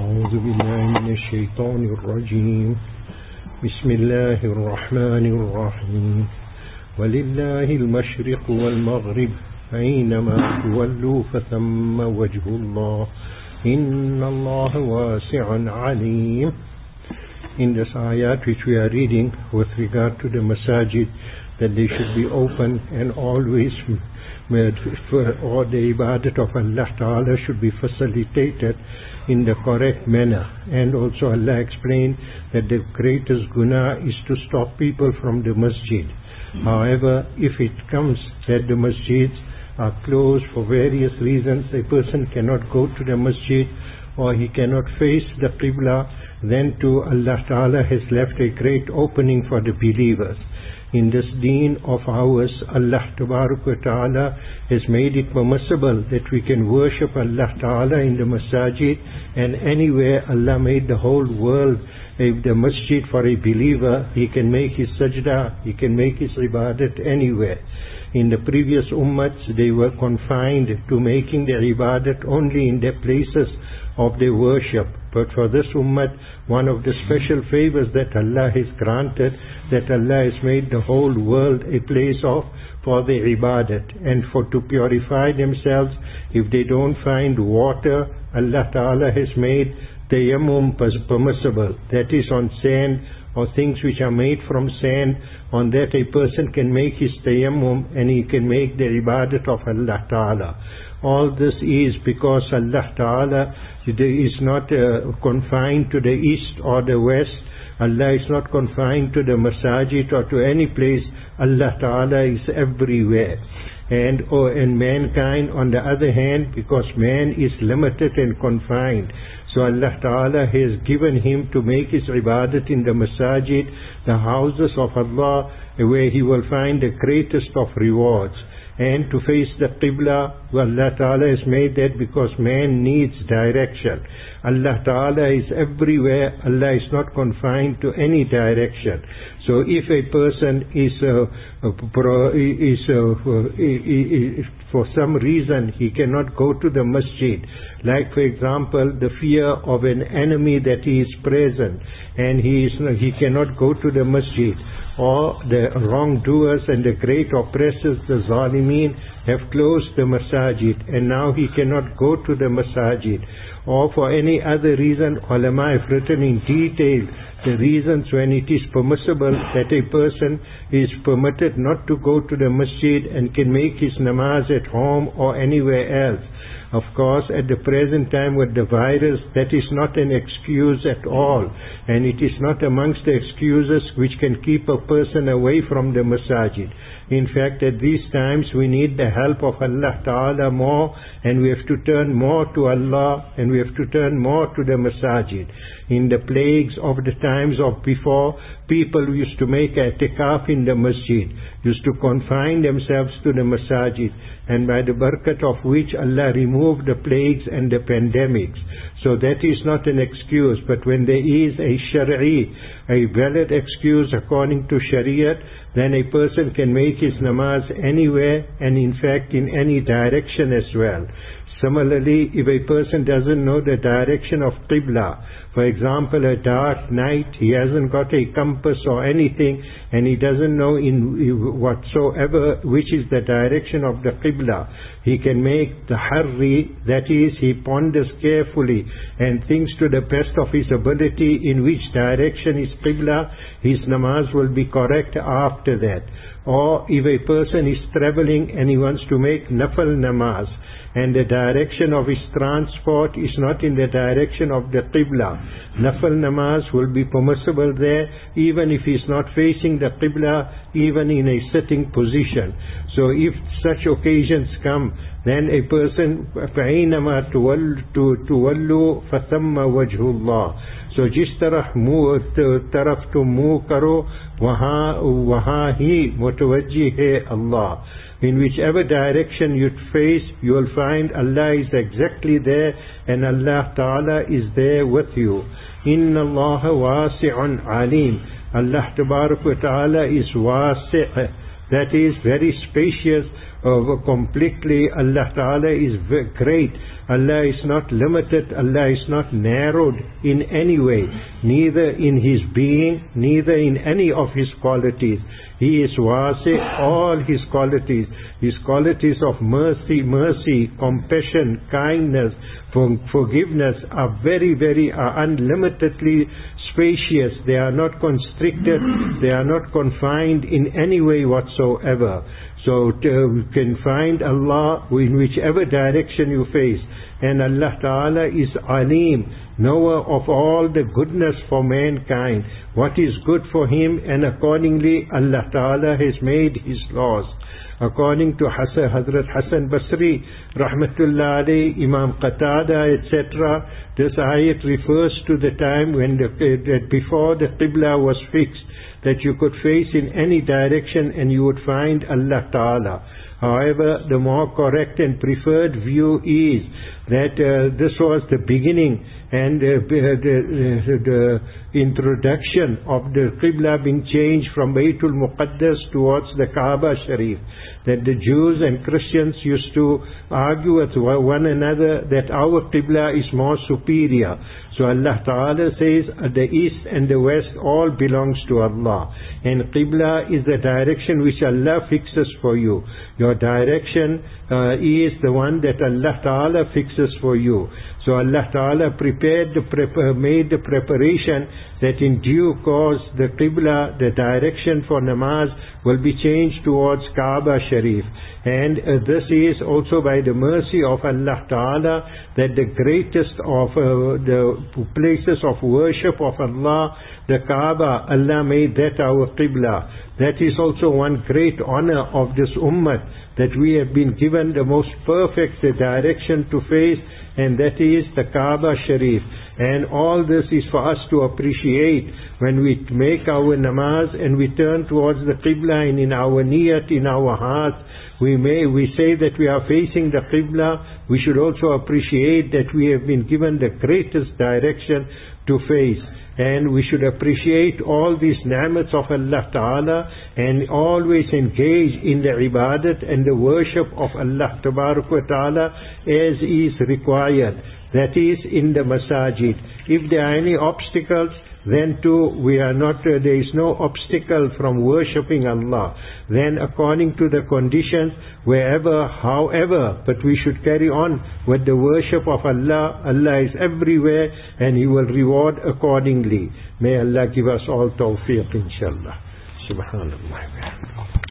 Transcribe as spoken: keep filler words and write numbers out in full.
أعوذ بالله من الشيطان الرجيم بسم الله الرحمن الرحيم ولله المشرق والمغرب أينما تولوا فثم وجه الله إن الله واسع عليم. In this ayat which we are reading with regard to the masajid, that they should be open and always made for all the ibadat of Allah Ta'ala should be facilitated in the correct manner. And also Allah explained that the greatest guna is to stop people from the masjid. However, if it comes that the masjids are closed for various reasons, a person cannot go to the masjid or he cannot face the qibla, then too Allah Ta'ala has left a great opening for the believers. In this deen of ours, Allah Ta'ala has made it permissible that we can worship Allah Ta'ala in the masajid, and anywhere Allah made the whole world if the masjid for a believer. He can make his sajda, he can make his ibadat anywhere. In the previous ummats, they were confined to making their ibadat only in their places of their worship. But for this ummat, one of the special favors that Allah has granted, that Allah has made the whole world a place of for their ibadat. And for to purify themselves, if they don't find water, Allah Ta'ala has made tayammum permissible. That is on sand or things which are made from sand. On that a person can make his tayammum and he can make the ibadat of Allah Ta'ala. All this is because Allah Ta'ala is not uh, confined to the east or the west. Allah is not confined to the masajid or to any place. Allah Ta'ala is everywhere. And, oh, and mankind on the other hand, because man is limited and confined, so Allah Ta'ala has given him to make his ibadat in the masajid, the houses of Allah, where he will find the greatest of rewards. And to face the qibla, Allah Ta'ala has made that because man needs direction. Allah Ta'ala is everywhere. Allah is not confined to any direction. So if a person is, uh, is uh, for some reason he cannot go to the masjid, like for example the fear of an enemy that he is present and he, is, he cannot go to the masjid, or the wrongdoers and the great oppressors, the zalimeen, have closed the masajid and now he cannot go to the masajid, or for any other reason, ulama have written in detail the reasons when it is permissible that a person is permitted not to go to the masjid and can make his namaz at home or anywhere else. Of course, at the present time with the virus, that is not an excuse at all, and it is not amongst the excuses which can keep a person away from the masajid. In fact, at these times we need the help of Allah Ta'ala more, and we have to turn more to Allah, and we have to turn more to the masajid. In the plagues of the times of before, people used to make i'tikaf in the masjid, used to confine themselves to the masajid, and by the barakat of which Allah removed the plagues and the pandemics. So that is not an excuse, but when there is a shari'i, a valid excuse according to Shariat, then a person can make his namaz anywhere and in fact in any direction as well. Similarly, if a person doesn't know the direction of qibla, for example a dark night, he hasn't got a compass or anything and he doesn't know in whatsoever which is the direction of the qibla, he can make the harri, that is, he ponders carefully and thinks to the best of his ability in which direction is qibla, his namaz will be correct after that. Or if a person is traveling and he wants to make nafal namaz, and the direction of his transport is not in the direction of the qibla, nafal namaz will be permissible there, even if he is not facing the qibla, even in a sitting position. So if such occasions come, then a person, فَأَيْنَمَا تُوَلُّوا فَثَمَّ وَجْهُ اللَّهِ. So jis taraf taraf to move karo, waha waha hi mutawajjih hai Allah. In whichever direction you face, you will find Allah is exactly there and Allah Ta'ala is there with you. Inna Allah wasi'un alim. Allah Tabarak wa Ta'ala is wasi', that is very spacious, uh, completely. Allah Ta'ala is very great. Allah is not limited. Allah is not narrowed in any way, neither in His being, neither in any of His qualities. He is wasi, all His qualities, His qualities of mercy, mercy, compassion, kindness, for, forgiveness are very, very, are unlimitedly spacious. They are not constricted, they are not confined in any way whatsoever. So uh, you can find Allah in whichever direction you face. And Allah Ta'ala is Alim, knower of all the goodness for mankind, what is good for him, and accordingly Allah Ta'ala has made His laws. According to Hasan, Hazrat Hasan Basri, Rahmatullah alayhi, Imam Qatada, et cetera, this ayat refers to the time when the, that before the Qibla was fixed, that you could face in any direction and you would find Allah Ta'ala. However, the more correct and preferred view is that uh, this was the beginning and uh, the, uh, the introduction of the Qibla being changed from Baytul Muqaddas towards the Kaaba Sharif. That the Jews and Christians used to argue with one another that our Qibla is more superior. So Allah Ta'ala says uh, the east and the west all belongs to Allah. And Qibla is the direction which Allah fixes for you. Your direction uh, is the one that Allah Ta'ala fixes for you. So Allah Ta'ala prepared the prep- made the preparation that in due course the Qibla, the direction for namaz, will be changed towards Kaaba Sharif. And uh, this is also by the mercy of Allah Ta'ala that the greatest of uh, the places of worship of Allah, the Kaaba, Allah made that our Qibla. That is also one great honor of this ummah, that we have been given the most perfect direction to face, and that is the Kaaba Sharif. And all this is for us to appreciate when we make our namaz and we turn towards the Qibla, and in our niyat, in our hearts, we may we say that we are facing the Qibla. We should also appreciate that we have been given the greatest direction to face. And we should appreciate all these ni'mats of Allah Ta'ala and always engage in the ibadat and the worship of Allah Ta'ala as is required. That is in the masajid. If there are any obstacles, then too we are not, uh, there is no obstacle from worshipping Allah. Then according to the conditions, wherever, however, but we should carry on with the worship of Allah. Allah is everywhere and He will reward accordingly. May Allah give us all tawfiq, inshallah. Subhanallah.